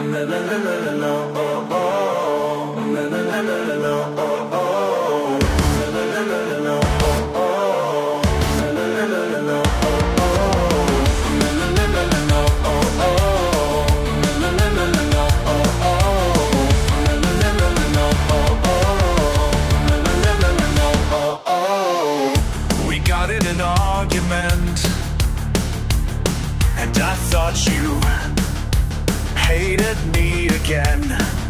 We got in an argument, and I thought you hated me again.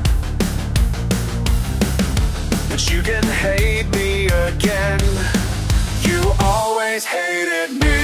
But you can hate me again. You always hated me.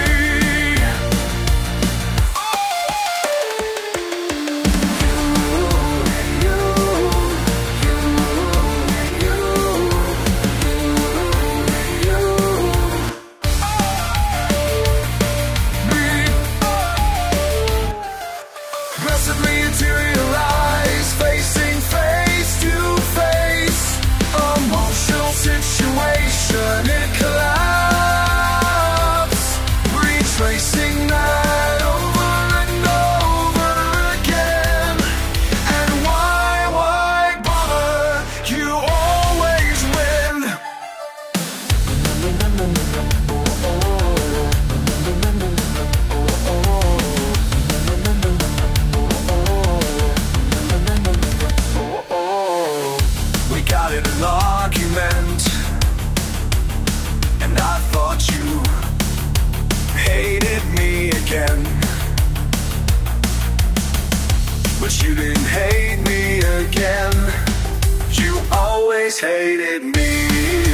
Aggressively materialize, facing face to face. Emotional situation, it collapse. Retracing that over and over again. And why bother? You always win. We got in an argument, and I thought you hated me again. But you didn't hate me again. You always hated me.